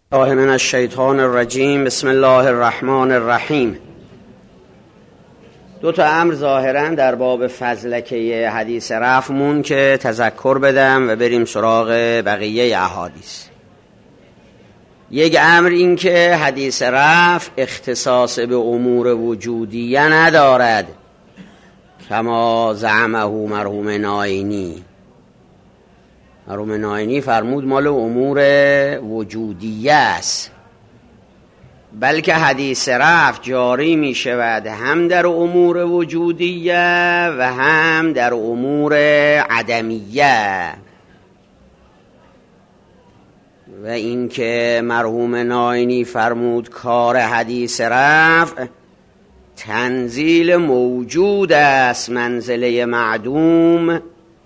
الله من الشیطان الرجیم. بسم الله الرحمن الرحیم. دو تا امر ظاهرا در باب فضلکه حدیث رفعمون که تذکر بدم و بریم سراغ بقیه احادیث. یک امر این که حدیث رفع اختصاص به امور وجودیه ندارد کما زعمه مرحوم ناینی. مرحوم ناینی فرمود مال امور وجودیه است، بلکه حدیث رفع جاری می شود هم در امور وجودیه و هم در امور عدمیه. و این که مرحوم ناینی فرمود کار حدیث رفع تنزیل موجود است منزله معدوم،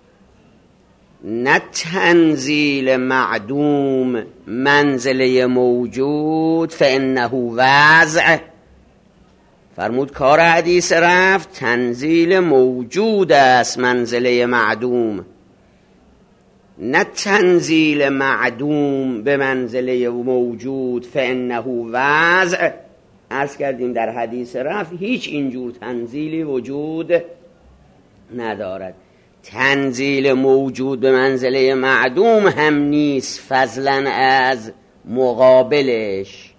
نه تنزیل معدوم منزله موجود. فانه وضع. فرمود کار حدیث رفع تنزیل موجود است منزله معدوم، نه تنزیل معدوم به منزله موجود. فانه وضع. عرض کردیم در حدیث رفع هیچ اینجور تنزیلی وجود ندارد. تنزیل موجود به منزله معدوم هم نیست فضلا از مقابلش،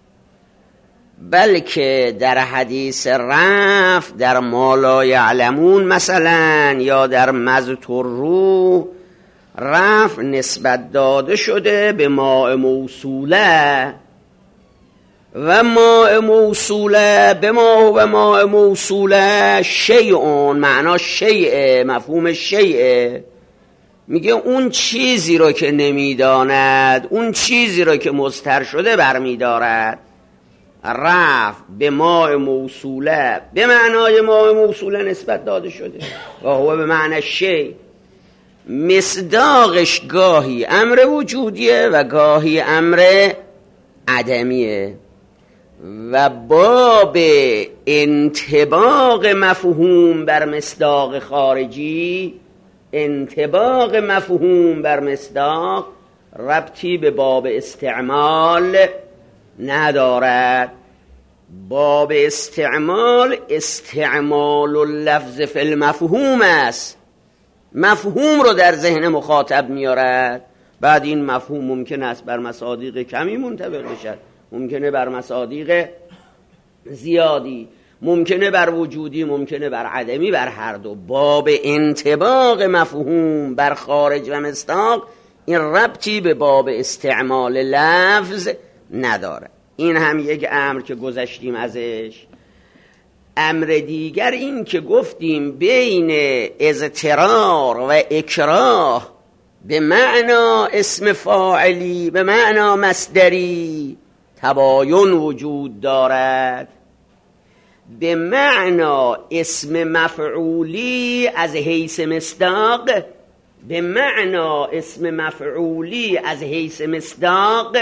بلکه در حدیث رفع در ما لا یعلمون مثلا یا در مذتر رفع نسبت داده شده به ماء موصوله و ماء موصوله به ما و ماء موصوله شیئون، معنا شیئه، مفهوم شیئه. میگه اون چیزی رو که نمیداند، اون چیزی رو که مضطر شده برمیدارد. رفع به ماء موصوله به معنای ماء موصوله نسبت داده شده و هو به معنی شیء. مصداقش گاهی امر وجودیه و گاهی امر عدمیه و باب انطباق مفهوم بر مصداق خارجی، انطباق مفهوم بر مصداق ربطی به باب استعمال ندارد. باب استعمال استعمال اللفظ فی المفهوم است، مفهوم رو در ذهن مخاطب میارد. بعد این مفهوم ممکن است بر مصادیق کمی منطبق بشد، ممکنه بر مصادیق زیادی، ممکنه بر وجودی، ممکنه بر عدمی، بر هر دو. باب انطباق مفهوم بر خارج و مصداق این ربطی به باب استعمال لفظ نداره. این هم یک امر که گذشتیم ازش. امر دیگر این که گفتیم بین اضطرار و اکراه به معنا اسم فاعلی به معنا مصدری تباین وجود دارد. به معنا اسم مفعولی از حیث مصداق، به معنا اسم مفعولی از حیث مصداق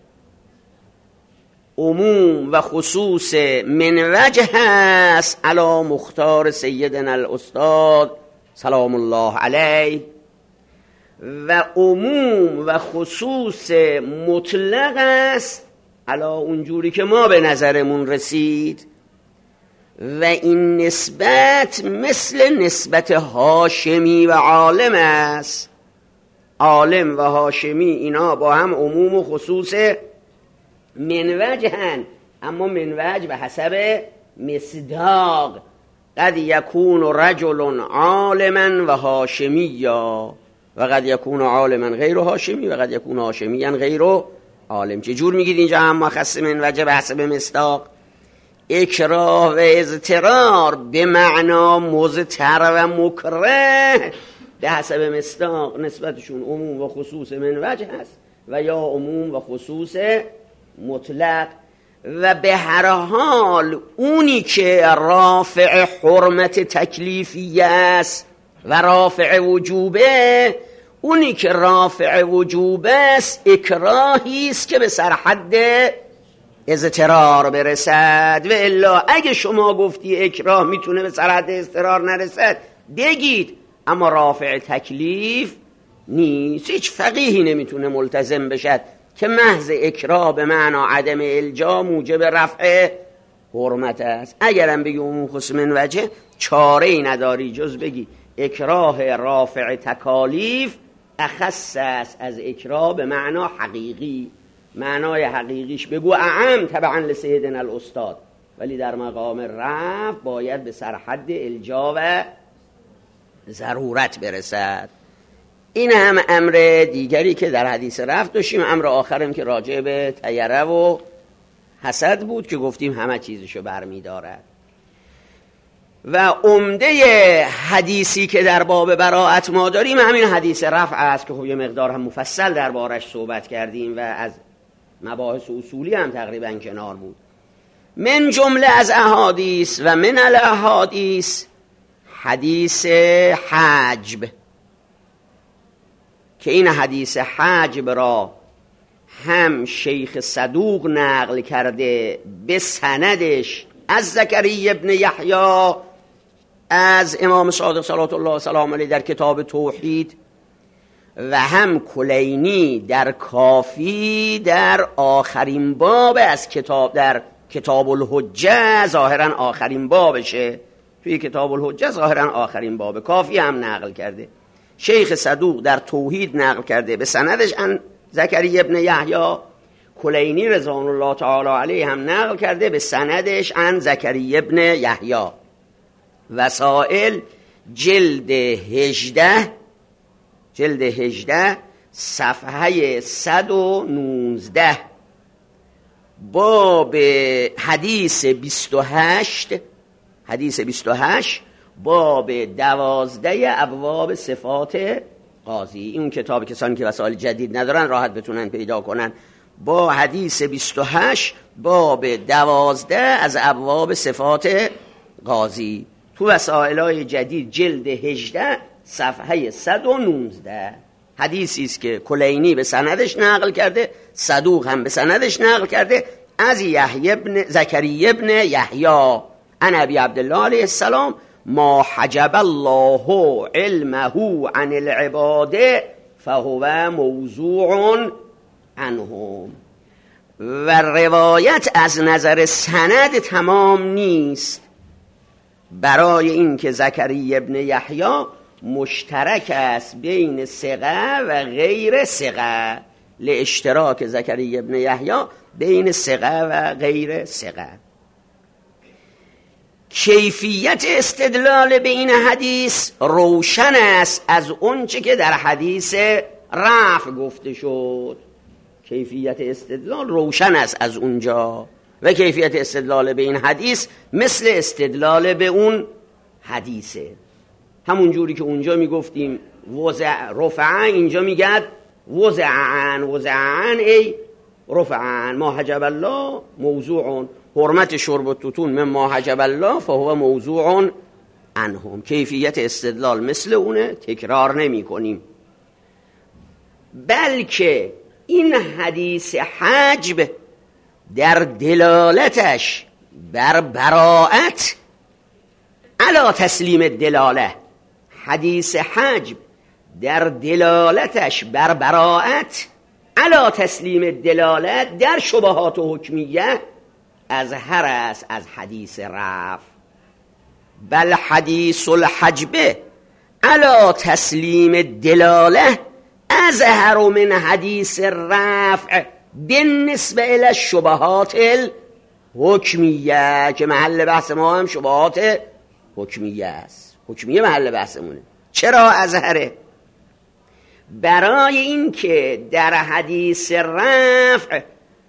عموم و خصوص من وجه هست علی مختار سیدنا الاستاد سلام الله علیه، و عموم و خصوص مطلق است علا اونجوری که ما به نظرمون رسید. و این نسبت مثل نسبت هاشمی و عالم است. عالم و هاشمی اینا با هم عموم و خصوص من وجهن، اما من وجه به حسب مصداق. قد یکون رجل عالما و هاشمیا و قد یکون عالما غیر هاشمی و قد یکون هاشمیا غیر عالم. چه جور میگید اینجا هم مخصص من وجه به حسب مصداق؟ اکراه و اضطرار به معنا مضطر و مکره به حسب مصداق نسبتشون عموم و خصوص من وجه هست و یا عموم و خصوص مطلق. و به هر حال اونی که رافع حرمت تکلیفی است و رافع وجوبه، اونی که رافع وجوبه است اکراهی است که به سرحد اضطرار برسد. و الا اگه شما گفتی اکراه میتونه به سرحد اضطرار نرسد بگید، اما رافع تکلیف نیست. هیچ فقیهی نمیتونه ملتزم بشد که محض اکراه به معنا عدم الجا موجب رفع حرمت است. اگرم بگی عموم خصوص من وجه، چاره ای نداری جز بگی اکراه رافع تکالیف اخص است از اکراه به معنا حقیقی. معنای حقیقیش بگو اعم تبعا لسیدنا الاستاد، ولی در مقام رفع باید به سرحد الجا و ضرورت برسد. این هم امر دیگری که در حدیث رفع داشتیم. امر آخرم که راجع به طیره و حسد بود که گفتیم همه چیزشو برمی دارد. و عمده حدیثی که در باب براءت ما داریم همین حدیث رفع است که خب یه مقدار هم مفصل دربارش صحبت کردیم و از مباحث اصولی هم تقریبا کنار بود. من جمله از احادیث و من الاحادیث حدیث حجب، که این حدیث حجب را هم شیخ صدوق نقل کرده به سندش از زکریا ابن یحیی از امام صادق صلوات الله و سلام علیه در کتاب توحید، و هم کلینی در کافی در آخرین باب از کتاب، در کتاب الحجه ظاهرا آخرین بابشه، توی کتاب الحجه ظاهرا آخرین باب، کافی هم نقل کرده. شیخ صدوق در توحید نقل کرده به سندش ان زکریا ابن یحیی، کلینی رضوان الله تعالی علیه هم نقل کرده به سندش ان زکریا ابن یحیی. وسائل جلد 18 صفحه 119 باب حدیث 28 باب 12 ابواب صفات قاضی. این کتاب کسانی که وسائل جدید ندارن راحت بتونن پیدا کنن. با حدیث 28 باب 12 از ابواب صفات قاضی تو وسائل‌های جدید جلد 18 صفحه 119. حدیثی است که کلینی به سندش نقل کرده، صدوق هم به سندش نقل کرده از زکریا ابن یحیی عن ابی عبدالله علیه السلام ما حجب الله علمه عن العباد فهو موضوع عنهم. و روایت از نظر سند تمام نیست، برای این که زکریا ابن یحیی مشترک است بین ثقه و غیر ثقه، لاشتراک زکریا ابن یحیی بین ثقه و غیر ثقه. کیفیت استدلال به این حدیث روشن است از اونچه که در حدیث رفع گفته شد. کیفیت استدلال روشن است از اونجا، و کیفیت استدلال به این حدیث مثل استدلال به اون حدیثه. همون جوری که اونجا میگفتیم رفعن، اینجا میگد وزعن ای رفعن ما حجب الله موضوع، حرمت شرب التوتون من ما حجب الله فهو موضوع عنهم. کیفیت استدلال مثل اونه، تکرار نمی کنیم. بلکه این حدیث حجب در دلالتش بر براءت علی تسلیم الدلاله، حدیث حجب در دلالتش بر براءت علی تسلیم الدلاله در شبهات حکمیه اظهر است از حدیث رفع. بل حدیث الحجب علی تسلیم الدلاله اظهر من حدیث رفع بالنسبه الی الشبهات الحکمیه، که محل بحث ما هم شبهات حکمیه است. حکمیه محل بحثمونه. چرا اظهره؟ برای این که در حدیث رفع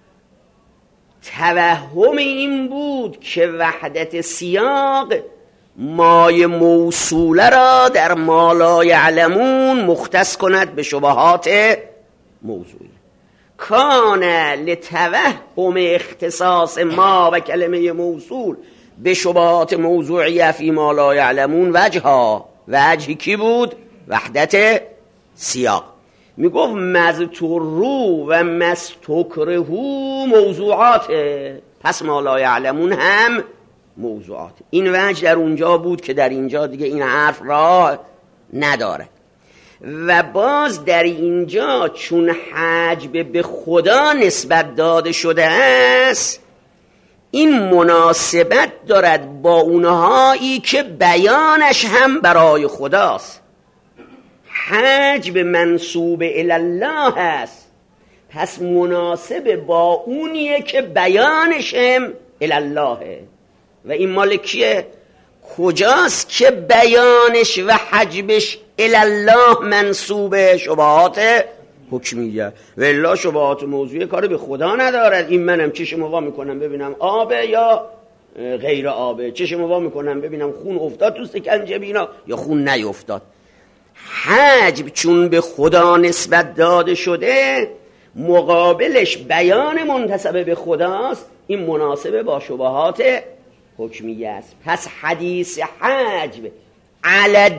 توهم این بود که وحدت سیاق مای موصوله را در ما لا یعلمون مختص کند به شبهات موضوعی. کان لتوهم اختصاص ما و کلمه موصول به شبهات موضوعیه فی ما لا یعلمون وجهی کی بود؟ وحدت سیاق. میگفت مذتورو و مستکرهو موضوعات، پس ما لا یعلمون هم موضوعات. این وجه در اونجا بود که در اینجا دیگه این حرف را نداره. و باز در اینجا چون حجب به خدا نسبت داده شده است، این مناسبت دارد با اونهایی که بیانش هم برای خداست. حجب منسوب الله است، پس مناسب با اونیه که بیانش هم الله. و این مال کیه؟ کجاست که بیانش و حجبش الله منسوب؟ شبهات حکمیه. و الا شبهات موضوعی کار به خدا ندارد. این منم چشم وا میکنم ببینم آبه یا غیر آبه، چشم وا میکنم ببینم خون افتاد تو سکنجبینا یا خون نیفتاد. حجب چون به خدا نسبت داده شده، مقابلش بیان منتسب به خداست، این مناسبه با شبهات حکمیه است. پس حدیث حجب علی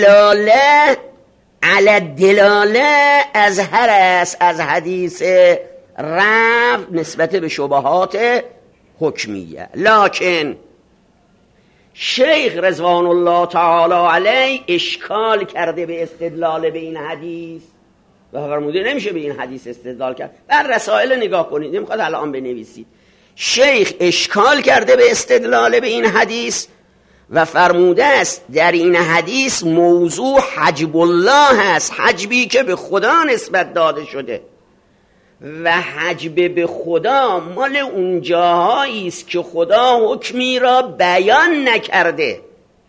الدلاله ازهر است از حدیث رفع نسبت به شبهات حکمیه. لکن شیخ رضوان الله تعالی علیه اشکال کرده به استدلال به این حدیث و فرموده نمیشه به این حدیث استدلال کرد. بر رسائل نگاه کنید، نمیخواد الان بنویسید. شیخ اشکال کرده به استدلال به این حدیث و فرموده است در این حدیث موضوع حجب الله است، حجبی که به خدا نسبت داده شده. و حجب به خدا مال اون جاهایی است که خدا حکمی را بیان نکرده،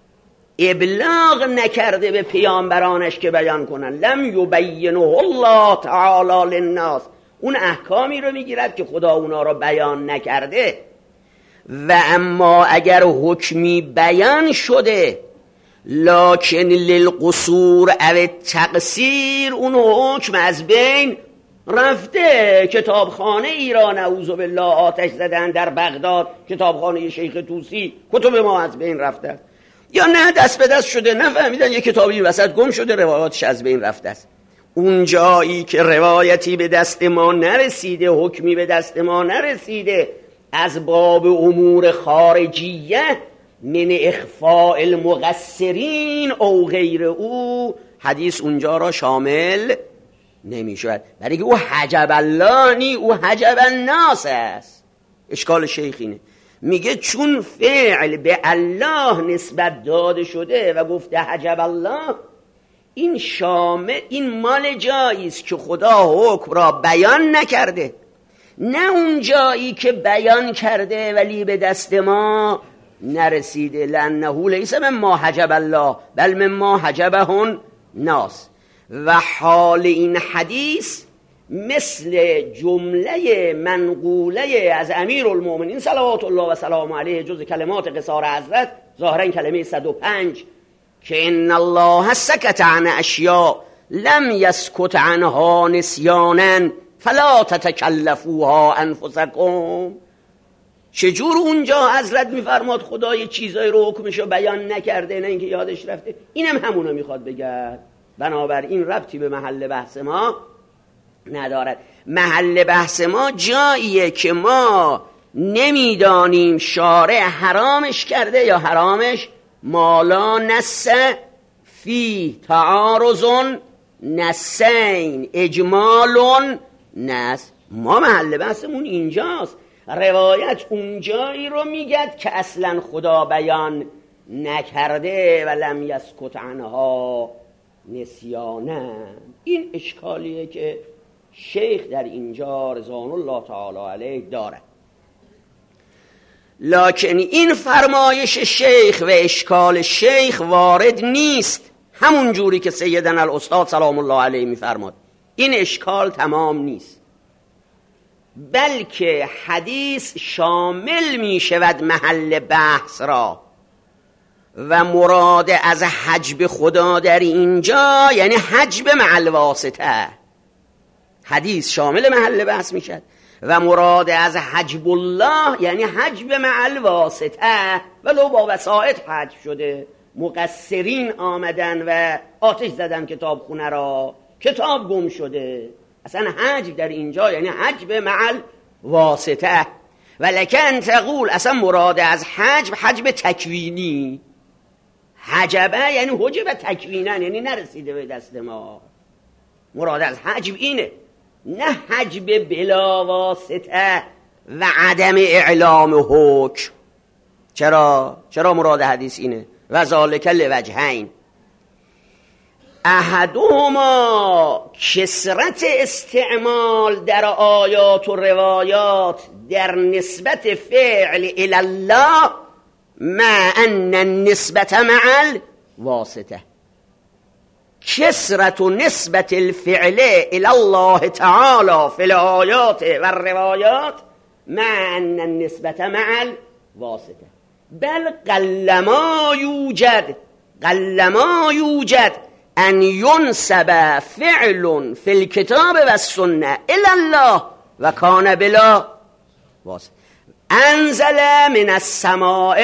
ابلاغ نکرده به پیامبرانش که بیان کنن. لم یبینه الله تعالی للناس، اون احکامی رو میگیرد که خدا اونا را بیان نکرده. و اما اگر حکمی بیان شده لکن للقصور او تقصیر، اون حکم از بین رفته. کتابخانه ایران نعوذ بالله آتش زدن در بغداد، کتابخانه شیخ طوسی، کتب ما از بین رفته. یا نه دست به دست شده، نفهمیدن یه کتابی وسط گم شده، روایاتش از بین رفته است. اون جایی که روایتی به دست ما نرسیده، حکمی به دست ما نرسیده، از باب امور خارجیه من اخفاء المقصرین او غیر او، حدیث اونجا را شامل نمی شود. برای که او حجب الله نی، او حجب الناس است. اشکال شیخینه، میگه چون فعل به الله نسبت داده شده و گفته حجب الله، این شامل، این مال جایی است که خدا حکم را بیان نکرده، نه اون جایی که بیان کرده ولی به دست ما نرسیده. لانه لیس مما حجب الله بل مما حجبه الناس. و حال این حدیث مثل جمله منقوله از امیرالمؤمنین صلوات الله و سلام علیه جز کلمات قصار حضرت، ظاهرا کلمه 105، که ان الله سکت عن اشیاء لم یسکت عنها نسیانا فلا تتکلفوها انفسکم. چجور اونجا حضرت میفرماد خدا یه چیزای رو حکمشو بیان نکرده نه اینکه یادش رفته؟ اینم همونو میخواد بگه. بنابراین ربطی به محل بحث ما ندارد. محل بحث ما جاییه که ما نمیدانیم شارع حرامش کرده یا حرامش، مالا نس فی تعارض نسین اجمال نس. ما محل بحثمون اینجاست. روایت اونجایی رو میگد که اصلا خدا بیان نکرده و لم یسکت عنها نسیانا. این اشکالیه که شیخ در اینجا رضوان الله تعالی علیه دارد. لکن این فرمایش شیخ و اشکال شیخ وارد نیست همون جوری که سیدنا الاستاد سلام الله علیه میفرماد. این اشکال تمام نیست، بلکه حدیث شامل می شود محل بحث را و مراد از حجب خدا در اینجا یعنی حجب مع الواسطه. حدیث شامل محل بحث می شود و مراد از حجب الله یعنی حجب مع الواسطه، ولو با وسائط حجب شده. مقصرین آمدن و آتش زدن کتاب خونه را، کتاب گم شده. اصلا حجب در اینجا یعنی حجب مع الواسطه. ولکن تقول اصلا مراد از حجب حجب تکوینی، حجبه یعنی حجب تکوینن، یعنی نرسیده به دست ما. مراد از حجب اینه، نه حجب بلا واسطه و عدم اعلام حکم. چرا مراد حدیث اینه؟ و ذالک لوجهین، احدهما کثرت استعمال در آیات و روایات در نسبت فعل الی الله مع ان النسبت مع الواسطه. کثرت نسبت الفعل الی الله تعالی فی الآیات و الروایات مع ان النسبت مع الواسطه. بل قلما یوجد ان ینسب فعل فی الکتاب و السنه الی الله و کان بلا واسطه. انزل من السماء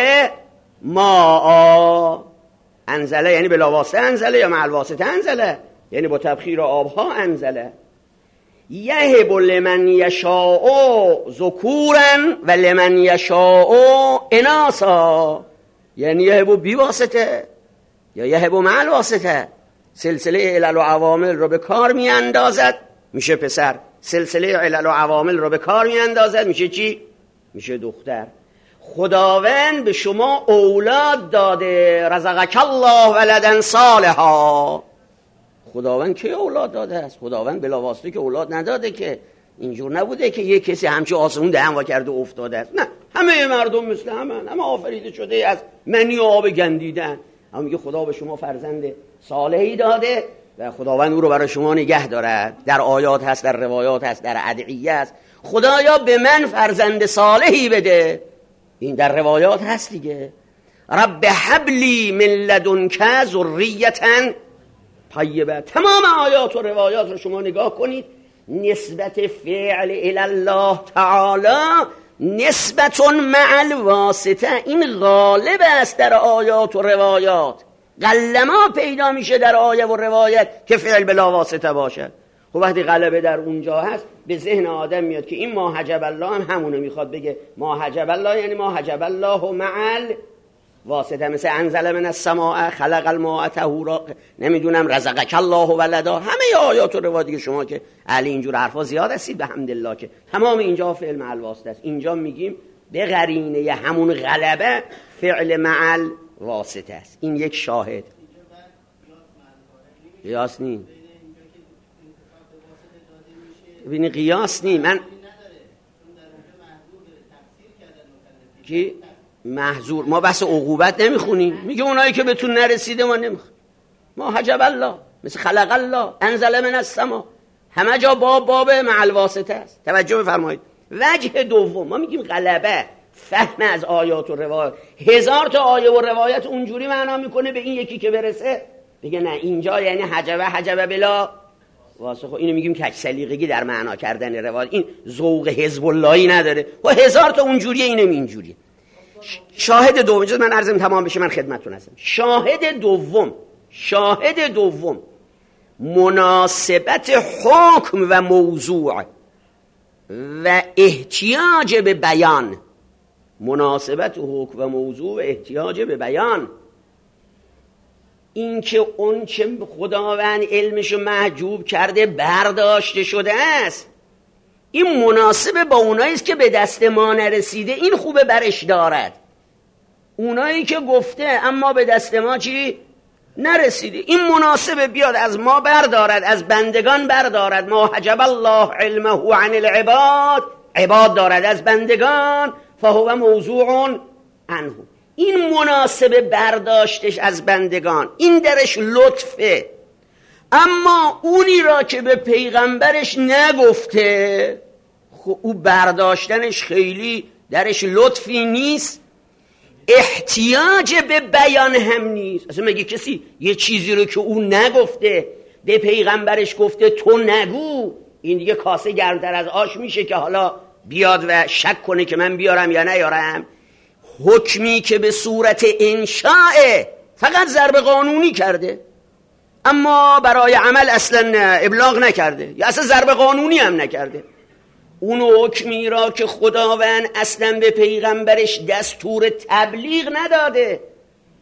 ماء، انزله یعنی بلا واسطه انزله یا مع الواسطه انزله، یعنی با تبخیر آبها انزله. یهب لمن یشاء ذکورا و لمن یشاء اناثا، یعنی یهب بی واسطه یا یهب مع الواسطه. سلسله علل و عوامل رو به کار می اندازد میشه پسر، سلسله علل و عوامل رو به کار می اندازد میشه چی؟ میشه دختر. خداوند به شما اولاد داده، رزقک الله ولدا صالحا. خداوند که اولاد داده است؟ خداوند بلا واسطه که اولاد نداده که. اینجور نبوده که یک کسی همچه آسمون دهن وا کرده افتاده است. نه، همه مردم مثل همه آفریده شده از منی و آب گندیدن. اما میگه خدا به شما فرزند صالحی داده و خداوند او رو برای شما نگه دارد. در آیات هست، در روایات هست، در ادعیه است خدایا به من فرزند صالحی بده. این در روایات هست دیگه. رب هب لی من لدنک ذریة طیبه. تمام آیات و روایات رو شما نگاه کنید، نسبت فعل الی الله تعالی نسبت مع الواسطه این غالب است در آیات و روایات. قلما پیدا میشه در آیه و روایت که فعل بلا واسطه باشد. خب وقتی غلبه در اونجا هست به ذهن آدم میاد که این ما حجب الله هم همونه میخواد بگه. ما حجب الله یعنی ما حجب الله مع الواسطه، مثل انزل من السماء خلق الماء طهورا، نمیدونم رزقک الله ولدا. همه آیات و روایات که شما که اهل اینجور حرفا زیاد هستید بحمدالله که تمام اینجا فعل مع الواسطه است. اینجا میگیم به قرینه همون غلبه فعل مع الواسطه است. این یک شاهد. قیاس نیم، ببینی قیاس نیم. من کی محظور، ما بحث عقوبت نمیخونیم، میگه اونایی که بهتون نرسیده ما نمیخونیم. ما حجب الله مثل خلق الله انزل من السما، همه جا باب مع الواسطه است. توجه بفرمایید. وجه دوم ما میگیم غلبه فهم از آیات و روایات. 1000 تا آیه و روایت اونجوری معنا میکنه به این یکی که برسه بگه نه اینجا یعنی حجبه بلا واسه. خب اینو میگیم کج سلیقگی در معنا کردن روایت. این ذوق حزب اللهی نداره و 1000 تا اونجوریه اینم اینجوریه. شاهد دوم، اجازه من عرضم تمام بشه من خدمتتون هستم. شاهد دوم مناسبت حکم و موضوع و احتیاج به بیان. مناسبت حکم و موضوع و احتیاج به بیان. این که اون چه خداوند علمشو محجوب کرده برداشته شده است، این مناسب با اونایی است که به دست ما نرسیده. این خوبه برش دارد. اونایی که گفته اما به دست ما چی نرسیده، این مناسب بیاد از ما بردارد، از بندگان بردارد. ما حجب الله علمه عن العباد، عباد دارد از بندگان، فهو موضوع عنه. این مناسب برداشتش از بندگان، این درش لطفه. اما اونی را که به پیغمبرش نگفته، خب او برداشتنش خیلی درش لطفی نیست، احتیاج به بیان هم نیست. اصلا مگه کسی یه چیزی رو که او نگفته به پیغمبرش گفته تو نگو، این دیگه کاسه گرمتر از آش میشه که حالا بیاد و شک کنه که من بیارم یا نیارم؟ حکمی که به صورت انشاء فقط ضرب قانونی کرده اما برای عمل اصلا ابلاغ نکرده یا اصلا ضرب قانونی هم نکرده. اون حکمی را که خداوند اصلا به پیغمبرش دستور تبلیغ نداده،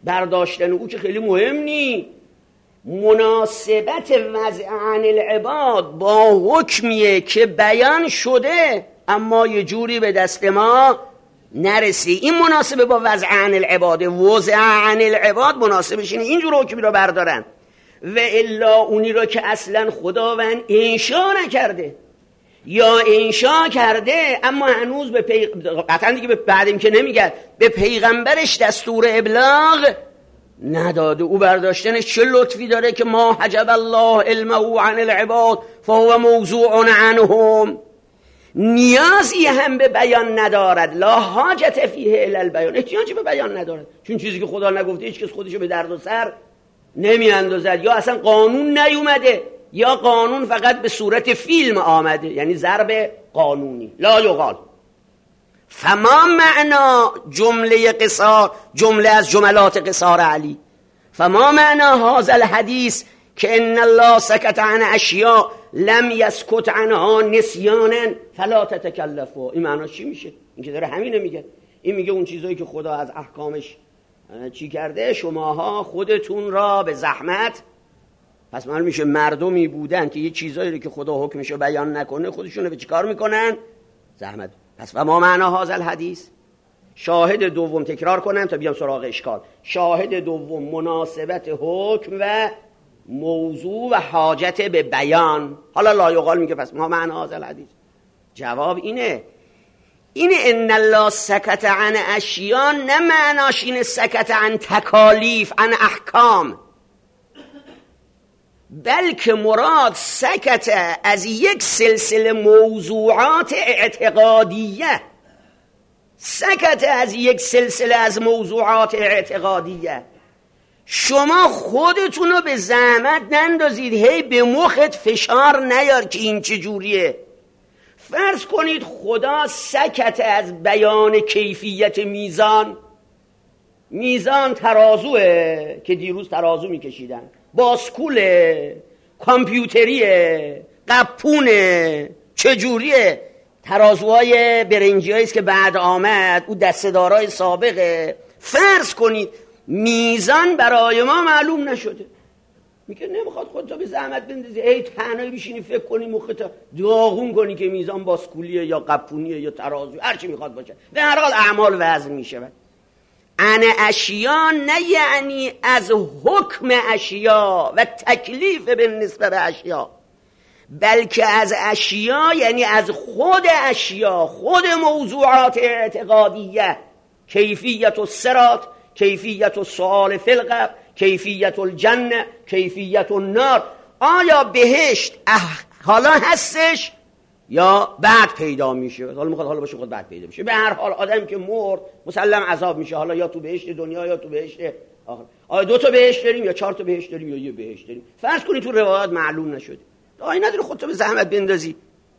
برداشتن او که خیلی مهم نی. مناسبت وضع عن العباد با حکمیه که بیان شده اما یه جوری به دست ما نرسی. این مناسبه با وضع عن العباد. وضع عن العباد مناسبش اینه اینجور حکمی رو بردارن، و الا اونی رو که اصلا خداوند انشا نکرده یا انشا کرده اما هنوز به قطعا دیگه بعد این که نمیگه به پیغمبرش دستور ابلاغ نداده. او برداشتنش چه لطفی داره که ما حجب الله علمه عن العباد فهو موضوع عنهم. نیازی هم به بیان ندارد. لا حاجت فیه الی البیان. احتیاجی به بیان ندارد، چون چیزی که خدا نگفته هیچ کس خودشو به درد و سر نمی اندازد، یا اصلا قانون نیومده، یا قانون فقط به صورت فیلم آمده، یعنی ضرب قانونی. لا یقال. فما معنا جمله قصار، جمله از جملات قصار علی، فما معنا هذا الحدیث که ان الله سکت عن اشیاء لم یسکت عنها نسیانا فلا تتکلفوا. این معناش چی میشه؟ این که داره همینه میگه. این میگه اون چیزایی که خدا از احکامش چی کرده شماها خودتون را به زحمت، پس معلوم میشه مردمی بودن که یه چیزایی رو که خدا حکمشو بیان نکنه خودشون رو به چی کار میکنن؟ زحمت. پس و ما معنا هذا الحدیث. شاهد دوم تکرار کنم تا بیام سراغ اشکال. شاهد دوم مناسبت حکم و موضوع و حاجت به بیان. حالا لا یقال میگه پس ما معنا هذا الحدیث. جواب اینه ان الله سکت عن اشیاء نه معناش اینه سکت عن تکالیف عن احکام، بلکه مراد سکت از یک سلسله موضوعات اعتقادیه. سکت از یک سلسله از موضوعات اعتقادیه. شما خودتونو به زحمت نندازید، هی به مخت فشار نیار که این چجوریه. فرض کنید خدا سکت از بیان کیفیت میزان ترازوه که دیروز ترازو میکشیدن، باسکوله، کامپیوتریه، قپونه، چجوریه، ترازوهای برنجی است که بعد آمد، او دسته‌دارای سابقه. فرض کنید میزان برای ما معلوم نشده، میگه نمیخواد خودتا به زحمت بندازی ای تنهایی بشینی فکر کنی مخت داغون کنی که میزان باسکولیه یا قپونیه یا ترازو هر چی میخواد باشه. به هر حال اعمال وزن میشه. عن اشیا نه یعنی از حکم اشیا و تکلیف به نسبت به اشیا، بلکه از اشیا یعنی از خود اشیا، خود موضوعات اعتقادیه. کیفیت الصراط، کیفیت السؤال فی القبر، کیفیت الجنه، کیفیت النار. آیا بهشت حالا هستش یا بعد پیدا میشه؟ حالا میخواد حالا باشه خود بعد پیدا میشه. به هر حال آدم که مرد مسلم عذاب میشه، حالا یا تو بهشت دنیا یا تو بهشت آخر. آیا 2 تا بهشت داریم یا 4 تا بهشت داریم یا 1 بهشت داریم؟ فرض کنی تو روایات معلوم نشده، دایی نداره خودتو به زحمت بندازی.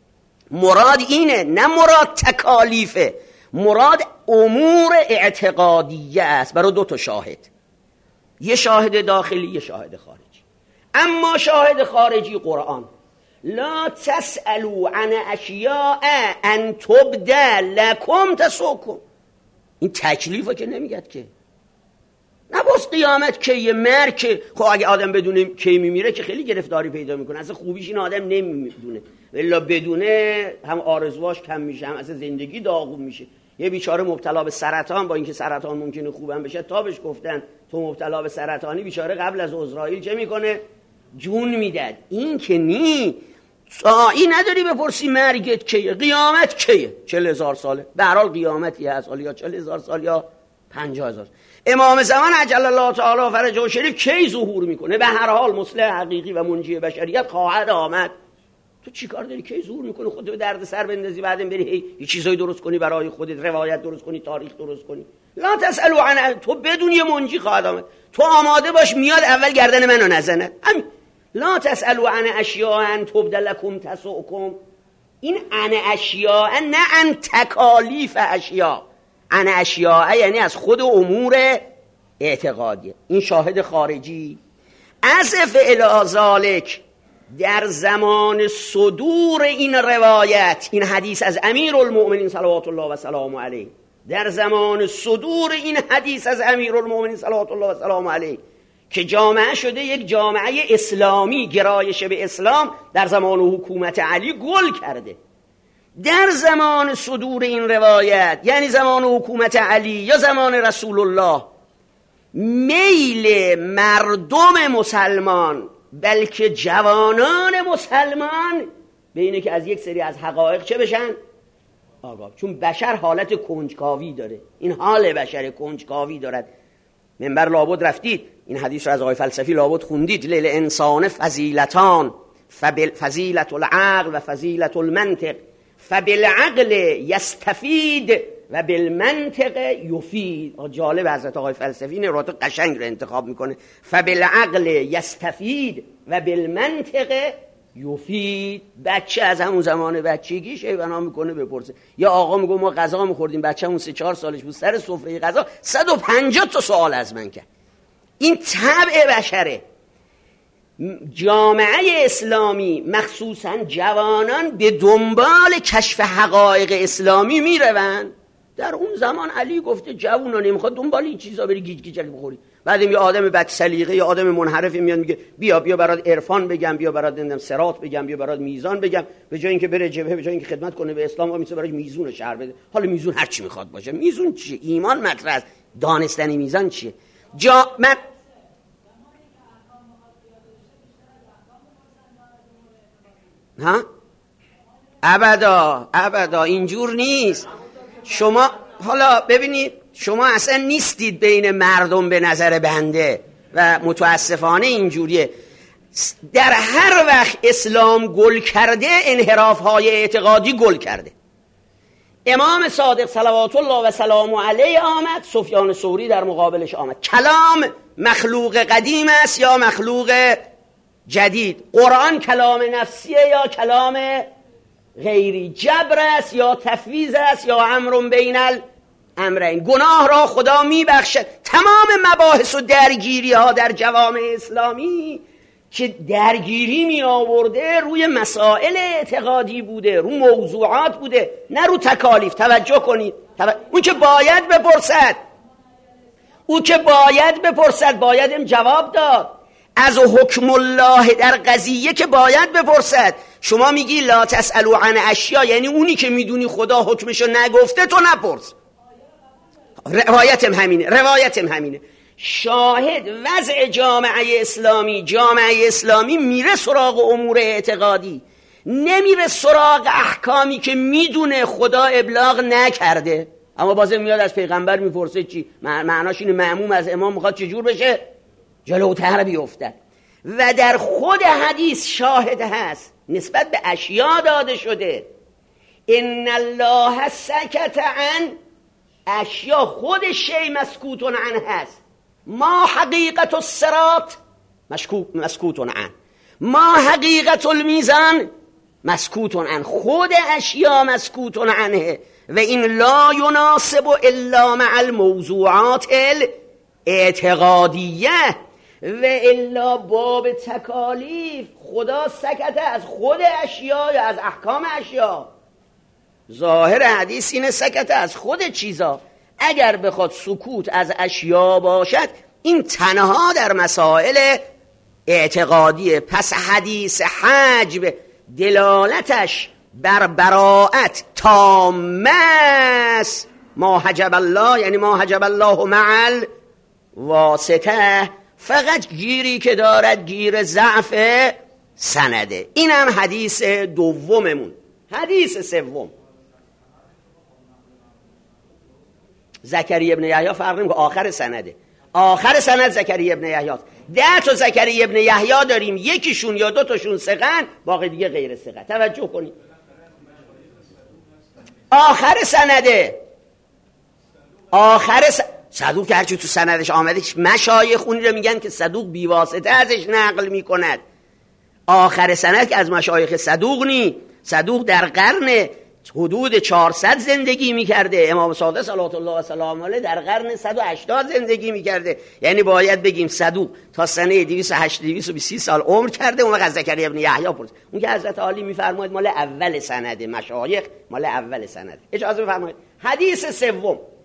مراد اینه، نه مراد تکالیفه، مراد امور اعتقادیه است. برای 2 تا شاهد، یه شاهد داخلی یه شاهد خارجی. اما شاهد خارجی قرآن. لا تسألوا عن اشیاء ان تبدأ لکم تسؤکم. این تکلیفه که نمیگد که نه باز قیامت که یه مرگ. خب اگه آدم بدونه کی میمیره که خیلی گرفتاری پیدا میکنه. اصلا خوبیش این آدم نمیدونه، الا بدونه هم آرزواش کم میشه، هم اصلا زندگی داغون میشه. یه بیچاره مبتلا به سرطان، با اینکه سرطان ممکنه خوبم بشه، تا بهش گفتن تو مبتلا به سرطانی، بیچاره قبل از عزرائیل چه میکنه؟ جون میداد. این که نی این نداری بپرسی مرگت کیه، قیامت کیه. 40,000 ساله به هر حال قیامتی هست، حالا یا 40,000 سال یا 50,000. امام زمان عجل الله تعالی فرجه شریف کی ظهور میکنه؟ به هر حال مصلح حقیقی و منجی بشریت خواهد آمد. تو چی کار داری کی ظهور میکنه؟ خودت به درد سر بندازی بعدم بری یه چیزایی درست کنی برای خودت، روایت درست کنی، تاریخ درست کنی. لا تسألوا عن، تو بدون یه منجی خواهد آمد، تو آماده باش میاد اول گردن منو نزنه. لا تسألوا عن اشیاء ان تبدأ لکم تسؤکم. این عن اشیاء نه عن تکالیف اشیاء. عن اشیاء یعنی از خود امور اعتقادی. این شاهد خارجی. از فعل ذالک در زمان صدور این روایت، این حدیث از امیرالمؤمنین صلوات الله و سلام علیه، در زمان صدور این حدیث از امیرالمومنین صلوات الله و سلام علیه که جامعه شده یک جامعه اسلامی، گرایش به اسلام در زمان حکومت علی گل کرده. در زمان صدور این روایت، یعنی زمان حکومت علی یا زمان رسول الله، میل مردم مسلمان، بلکه جوانان مسلمان، به اینه که از یک سری از حقایق چه بشن؟ آگاه. چون بشر حالت کنجکاوی داره، این حال بشر کنجکاوی دارد. منبر لابد رفتید، این حدیث رو از آقای فلسفی لابد خوندید: لیل انسان فضیلتان، فضیلت العقل و فضیلت المنطق، فبالعقل یستفید و بالمنطق یفید. جالب، حضرت آقای فلسفی این روایت قشنگ رو انتخاب میکنه: فبالعقل یستفید و بالمنطق یفید. بچه از همون زمان بچگیش ایونا میکنه بپرسه، یا آقا میگه ما غذا میخوردیم، بچه‌مون 3-4 سالش بود، سر سفره غذا 150 تا سوال از من کرد. این طبع بشره. جامعه اسلامی مخصوصا جوانان به دنبال کشف حقایق اسلامی میروند. در اون زمان علی گفته جوونا نمیخواد دنبال این چیزا بری گیج گیجک بخوری. بعدم یه آدم بد سلیقه، یه آدم منحرفی میاد میگه بیا برات عرفان بگم، بیا برات نمیدونم صراط بگم، بیا برات میزان بگم. به جای اینکه بره جبهه، به جای اینکه خدمت کنه به اسلام، میشه براش میزون شهر بده. حالا میزون هر چی میخواد باشه. میزون چیه؟ ایمان مطرح است. دانستن میزان چیه؟ من ها؟ ابدا اینجور نیست. شما حالا ببینید، شما اصلا نیستید بین مردم به نظر بنده و متاسفانه اینجوریه. در هر وقت اسلام گل کرده، انحراف‌های اعتقادی گل کرده. امام صادق صلوات الله و سلام علیه آمد، سفیان ثوری در مقابلش آمد. کلام مخلوق قدیم است یا مخلوق جدید؟ قرآن کلام نفسیه یا کلام غیری؟ جبر است یا تفویض است یا امر بین الامرین؟ گناه را خدا میبخشد. تمام مباحث و درگیری ها در جوامع اسلامی که درگیری می آورده روی مسائل اعتقادی بوده، رو موضوعات بوده، نه رو تکالیف. توجه کنید، اون که باید بپرسد، باید جواب داد. از حکم الله در قضیه که باید بپرسد. شما میگی لا تسألوا عن اشیاء، یعنی اونی که میدونی خدا حکمشو نگفته تو نپرس. روایتم همینه. شاهد وضع جامعه اسلامی میره سراغ امور اعتقادی، نمیره سراغ احکامی که میدونه خدا ابلاغ نکرده. اما بازم میاد از پیغمبر میپرسه چی؟ معناش اینه مأموم از امام میخواد چجور بشه؟ جلوتر بیفتد. و در خود حدیث شاهد هست، نسبت به اشیاء داده شده. ان الله سکت عن اشیاء، خود شی مسکوت عنه هست. ما حقیقت الصراط مسکوت عنه، ما حقیقت الميزان مسکوت عنه. خود اشیاء مسکوت عنه. و این لا یناسب الا مع الموضوعات الاعتقادیه و الا باب تکالیف. خدا سکته از خود اشیاء یا از احکام اشیاء. ظاهر حدیث اینه سکته از خود چیزا. اگر بخواد سکوت از اشیاء باشد، این تنها در مسائل اعتقادیه. پس حدیث حجب دلالتش بر براءت تامه است. ما حجب الله، یعنی ما حجب الله مع الواسطه، فقط گیری که دارد گیر ضعف سنده. اینم حدیث دوممون. حدیث سوم، زکریا ابن یحیی فرق نمی‌کنه، آخر سنده. آخر سند زکریا ابن یحیی است. 10 تا زکریا ابن یحیی داریم، یکیشون یا 2 تاشون ثقن، باقی دیگه غیر ثقه. توجه کنید، آخر سنده. صدوق که هرچی تو سندش آمده، مشایخ اونی رو میگن که صدوق بیواسطه ازش نقل میکند. آخر سند که از مشایخ صدوق نی. صدوق در قرن حدود 400 زندگی میکرده. امام صادق صلوات الله و سلام علیه در قرن 180 زندگی میکرده. یعنی باید بگیم صدوق تا سنه 230 سال عمر کرده. اون وقت از زکریا ابن یحیی پرس، اون که حضرت علی میفرماید مال اول سنده، مشایخ مال اول سنده. اجازه بفرمایید حدیث سوم.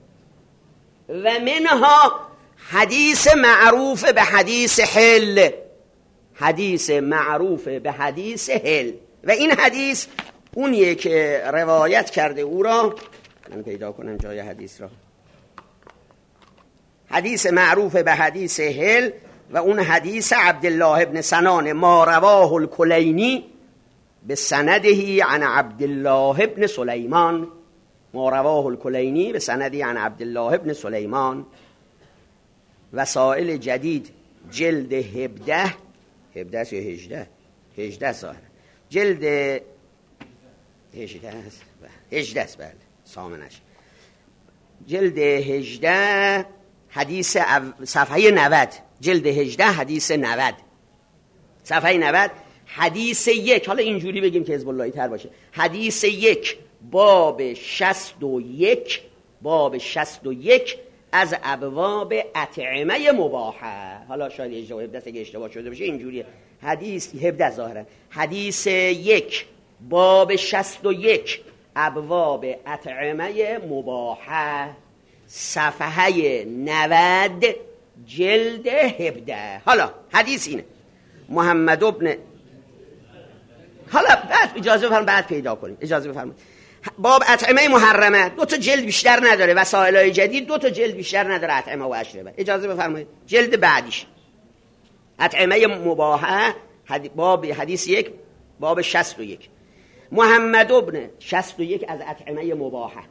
و منها حدیث معروف به حدیث حل، حدیث معروف به حدیث حل. و این حدیث اونیه که روایت کرده او را، من پیدا کنم جای حدیث را، حدیث معروف به حدیث حل و اون حدیث عبدالله ابن سنان ما رواه الکلینی به سندهی عن عبدالله ابن سلیمان، ما رواه الکلینی به سندهی عن عبدالله ابن سلیمان. وسائل جدید جلد 17 یا 18 ظاهر، جلد 18 است بله سامنش، جلد 18 حدیث صفحه 90، جلد 18 حدیث 90، صفحه 90 حدیث 1. حالا اینجوری بگیم که حزب اللهی تر باشه، حدیث 1 باب 61 از ابواب اطعمه مباحه. حالا شاید اجازه 17 اشتباه شده باشه، اینجوریه حدیث 17 ظاهرا، حدیث 1 باب 61 ابواب اطعمه مباحه، صفحه 90 جلد 17. حالا حدیث اینه، محمد ابن، حالا بعد اجازه بفرمایید بعد پیدا کنیم، اجازه بفرمایید. باب اطعمه محرمه 2 تا جلد بیشتر نداره، وسائل جدید 2 تا جلد بیشتر نداره، اطعمه و اشربه. اجازه بفرمایید جلد بعدیش اطعمه مباحه باب حدیث 1 باب 61 محمد ابن 61 از اطعمه مباحه.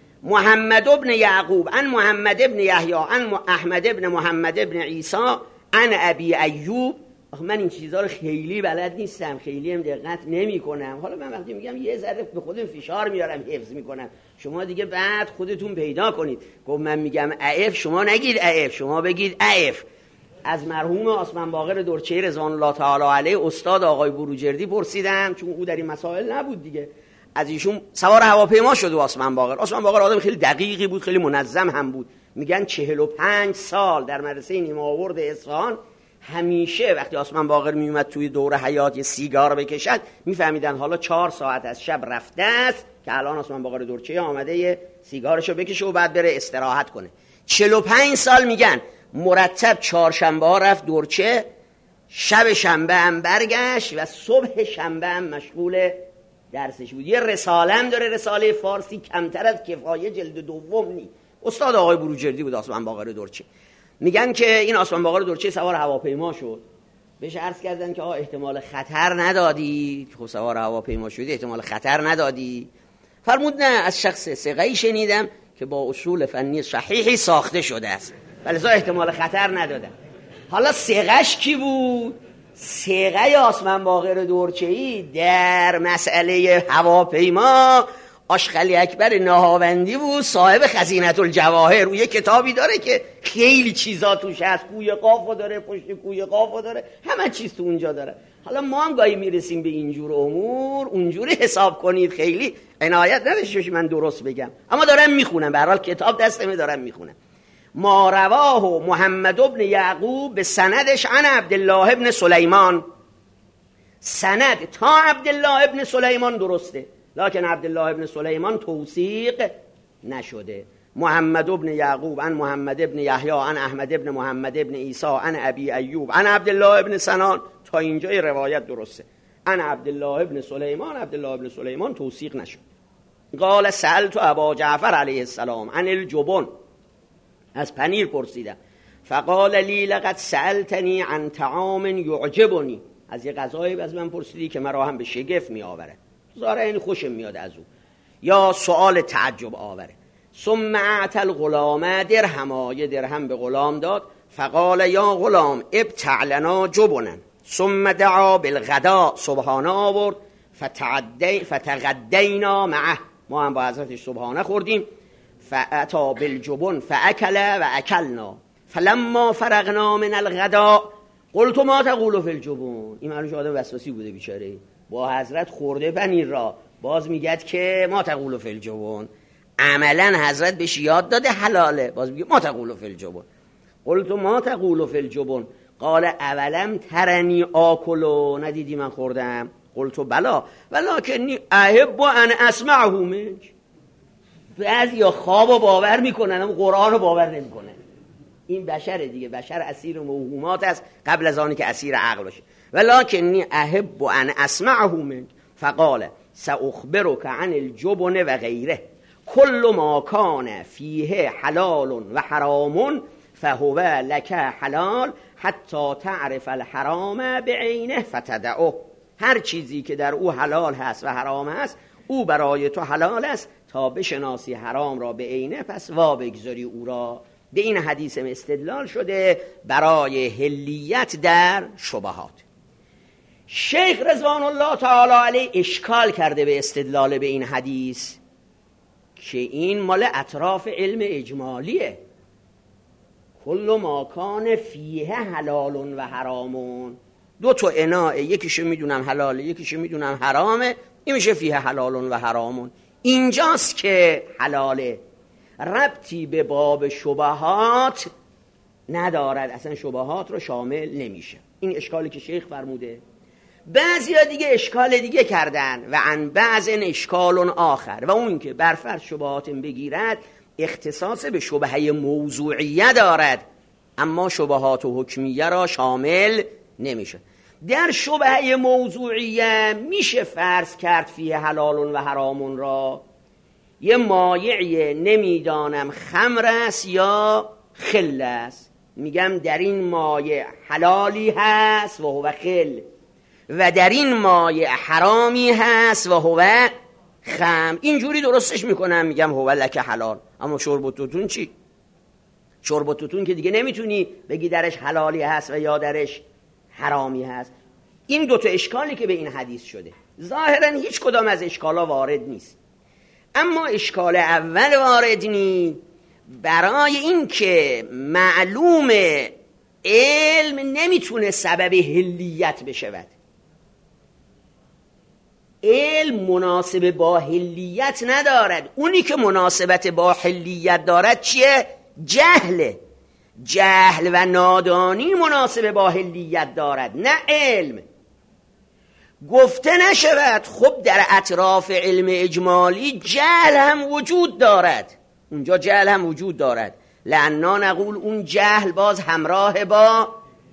محمد ابن یعقوب عن محمد ابن یحیی عن احمد ابن محمد ابن عیسی عن ابی ایوب. من این چیزها رو خیلی بلد نیستم، خیلی هم دقت نمی کنم. حالا من وقتی میگم یه ذره به خودم فشار میارم، حفظ میکنم، شما دیگه بعد خودتون پیدا کنید. گفت من میگم عف، شما نگید عف، شما بگید عف. از مرحوم آسمان باقر درچهی رضوان الله تعالی علیه استاد آقای بروجردی پرسیدم، چون او در این مسائل نبود دیگه، از ایشون سوار هواپیما شد و آسمان باقر آدم خیلی دقیقی بود، خیلی منظم هم بود. میگن 45 سال در مدرسه نیمه آورد اصفهان همیشه وقتی آسمان باقر میومد توی دوره حیات یه سیگار بکشد میفهمیدن حالا 4 ساعت از شب رفته است که الان آسمان باقر درچهی آمده یه سیگارشو بکشه و بعد بره استراحت کنه. 45 سال میگن مرتب چهارشنبه ها رفت درچه، شب شنبه هم برگشت و صبح شنبه هم مشغول درسش بود. یه رساله هم داره، رساله فارسی، کمتر از کفایه، جلد 2 نی. استاد آقای بروجردی بود آسمان باقر درچه. میگن که این آسمان باقر درچه سوار هواپیما شد، بهش عرض کردن که احتمال خطر ندادی؟ خب سوار هواپیما شدی احتمال خطر ندادی؟ فرمود نه، از شخص ثقه‌ای شنیدم که با اصول فنی صحیحی ساخته شده است، ولی احتمال خطر ندادن. حالا ثقه‌اش کی بود؟ ثقه آسمان باقر درچه‌ای در مسئله هواپیما آشخلی اکبر نهاوندی بود، صاحب خزینة الجواهر. روی کتابی داره که خیلی چیزا توش هست، کوی قافو داره، پشت کوی قافو داره، همه چیز تو اونجا داره. حالا ما هم گاهی میرسیم به اینجور امور، اونجوری حساب کنید، خیلی عنایت نداشته من درست بگم، اما دارم میخونم، به هر حال کتاب دستمه دارم میخونم. ما رواه محمد ابن یعقوب به سندش عن عبدالله ابن سلیمان، سند تا عبدالله ابن سلیمان درسته، لکن عبدالله ابن سلیمان توثیق نشده. محمد ابن یعقوب عن محمد ابن یحیی عن احمد ابن محمد ابن عیسی عن ابی ایوب عن عبدالله ابن سنان، تا اینجای روایت درسته. عن عبدالله ابن سلیمان، عبدالله ابن سلیمان توثیق نشد. قال سألت ابا جعفر علیه السلام عن الجبن، از پنیر پرسیدم. فقال لی لقد سألتنی عن طعام یعجبنی، از یه غذایی از من پرسیدی که مرا هم به شگفت می آوره، ظاهرا این خوشم میاد از او، یا سؤال تعجب آوره. ثم اعطى الغلام درهما، یه درهم به غلام داد. فقال یا غلام ابتع لنا جبنا، ثم دعا بالغداء، صبحانه آورد. فتغدینا معه، ما هم با حضرتش صبحانه خوردیم. فاتا بالجبن فاکل و اکلنا، فلما فرغنا من الغداء قلت ما تقول فی الجبن. این معنیش آدم وسواسی بوده بیچاره، با حضرت خورده پنیر را، باز میگد که ما تقول فی الجبن. عملا حضرت بهش یاد داده حلاله، باز میگه ما تقول فی الجبن. قلت ما تقول فی الجبن قال اولم ترنی آکلو، ندیدی من خوردم؟ قلت بلا ولکنی احب ان اسمعه منک. بعضیا خواب رو باور میکنن اما قرآن رو باور نمیکنن. این بشر دیگه، بشر اسیر موهومات است قبل از آنی که اسیر عقل باشه. ولکنی احب ان اسمعه منک فقال ساخبرک عن الجبن و غیره کل ما کان فیه حلال و حرام فهو لک حلال حتی تعرف الحرام بعینه فتدعه. هر چیزی که در او حلال هست و حرام هست او برای تو حلال است تا بشناسی حرام را به عینه پس وا بگذاری او را. به این حدیث استدلال شده برای حلیت در شبهات. شیخ رضوان الله تعالی علیه اشکال کرده به استدلال به این حدیث که این مال اطراف علم اجمالیه. کل ما کان فیه حلال و حرامون، دو تا اناء، یکیشو میدونم حلاله یکیشو میدونم حرامه، این میشه فیه حلال و حرامون. اینجاست که حلاله، ربطی به باب شبهات ندارد، اصلا شبهات رو شامل نمیشه. این اشکالی که شیخ فرموده. بعضیا دیگه اشکال دیگه کردن و عن بعض اشکال آخر، و اون که برفرض شبهات بگیرد اختصاص به شبهه موضوعیه دارد اما شبهات و حکمیه را شامل نمیشه. در شبهه موضوعیه میشه فرض کرد فیه حلال و حرامون را، یه مایعی نمیدانم خمر است یا خل است، میگم در این مایع حلالی هست و هو خل و در این مایع حرامی هست و هو خمر. اینجوری درستش میکنم، میگم هو لک حلال. اما شرب و توتون چی؟ شرب و توتون که دیگه نمیتونی بگی درش حلالی هست و یا درش حرامی هست. این دوتا اشکالی که به این حدیث شده ظاهرا هیچ کدام از اشکالا وارد نیست، اما اشکال اول وارد نیست برای این که معلوم علم نمیتونه سبب حلیت بشود. علم مناسب با حلیت ندارد. اونی که مناسبت با حلیت دارد چیه؟ جهله. جهل و نادانی مناسب با حلیت دارد، نه علم. گفته نشود خب در اطراف علم اجمالی جهل هم وجود دارد، اونجا جهل هم وجود دارد، لعنا نقول اون جهل باز همراه با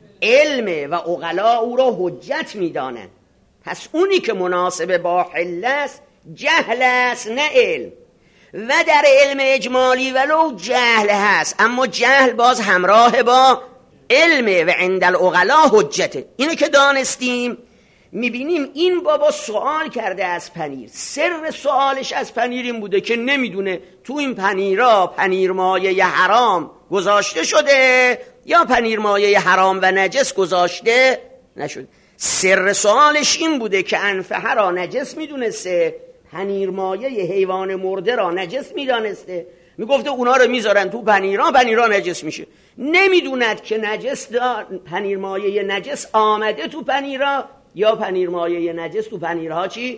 علمه و عقلا او را حجت میدانند. پس اونی که مناسب با حل است جهل است نه علم. و در علم اجمالی ولو جهل هست اما جهل باز همراه با علمه و عند العقلا حجته. اینو که دانستیم میبینیم این بابا سوال کرده از پنیر. سر سوالش از پنیر این بوده که نمیدونه تو این پنیرا پنیر مایه حرام گذاشته شده یا پنیر مایه حرام و نجس گذاشته نشده. سر سوالش این بوده که انفه را نجس میدونسته، پنیر مایه حیوان مرده را نجس میدانسته، میگفته اونا رو میذارن تو پنیرا نجس میشه. نمیدوند که نجس پنیر مایه نجس آمده تو پنیرا یا پنیر مایه نجس تو پنیرها چی؟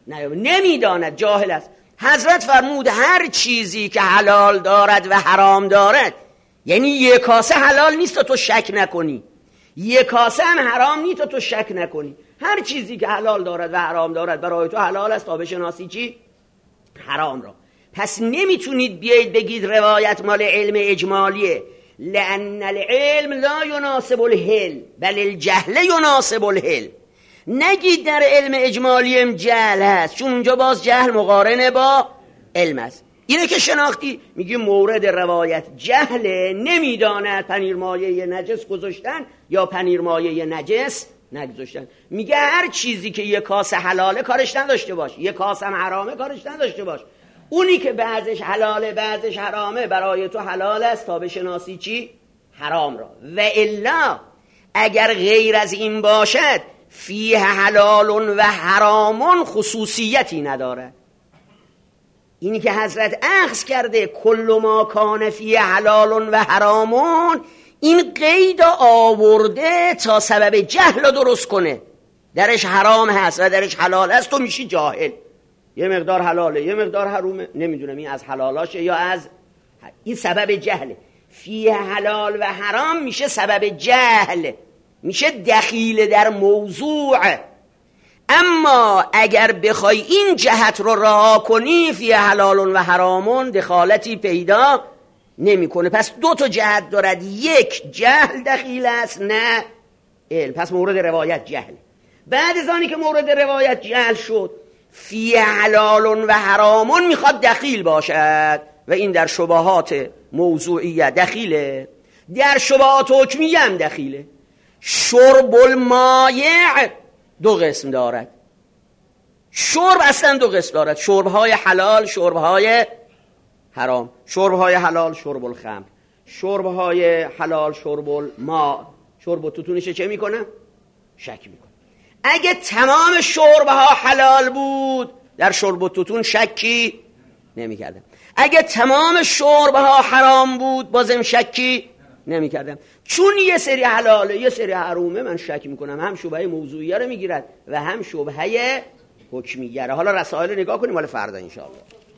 نمیداند، جاهل است. حضرت فرمود هر چیزی که حلال دارد و حرام دارد، یعنی یک کاسه حلال نیست تا تو شک نکنی، یک کاسه هم حرام نیست تا تو شک نکنی. هر چیزی که حلال دارد و حرام دارد برای تو حلال است تا بشناسی چی؟ حرام را. پس نمیتونید بیایید بگید روایت مال علم اجمالیه، لأن العلم لا یناسب الحل بل الجهل یناسب الحل. نگید در علم اجمالیم جهل هست، چون اونجا باز جهل مقارنه با علم است. اینه که شناختی میگی مورد روایت جهل، نمیداند پنیر مایه نجس گذاشتن یا پنیر مایه نجس نگذاشتن. میگه هر چیزی که یک کاسه حلاله کارش نداشته باش، یک کاسه هم حرامه کارش نداشته باش. اونی که بعضش حلاله بعضش حرامه برای تو حلال است تا بشناسی چی؟ حرام را. و الا اگر غیر از این باشد فیه حلال و حرامون خصوصیتی نداره. اینی که حضرت اخذ کرده کل ما کان فیه حلال و حرامون، این قید آورده تا سبب جهل رو درست کنه. درش حرام هست و درش حلال هست، تو میشی جاهل. یه مقدار حلاله یه مقدار حرومه، نمیدونم این از حلالاشه یا از این سبب جهله. فیه حلال و حرام میشه سبب جهل، میشه دخیل در موضوع. اما اگر بخوای این جهت رو رها کنی، فی حلال و حرامون دخالتی پیدا نمیکنه. پس دو تا جهت دارد، یک جهل دخیل است، نه علم. پس مورد روایت جهل. بعد از آنی که مورد روایت جهل شد، فی حلال و حرامون میخواد دخیل باشد و این در شبهات موضوعیه دخیله، در شبهات حکمیه هم دخیله. شرب المایع دو قسم دارد. شرب اصلا دو قسم دارد، شربهای حلال، شربهای حرام. شربهای حلال شرب الخمر، شربهای حلال شرب الماء. شرب و توتونش چه میکنه؟ شک میکنه. اگه تمام شربها حلال بود در شرب و توتون شکی نمیکردم. اگه تمام شربها حرام بود بازم شکی نمیکردم. چون یه سری حلاله یه سری حرومه، من شک میکنم هم شبهه موضوعیه رو میگیرد و هم شبهه حکمیه. حالا رسائل رو نگاه کنیم، مال فردا انشاءالله.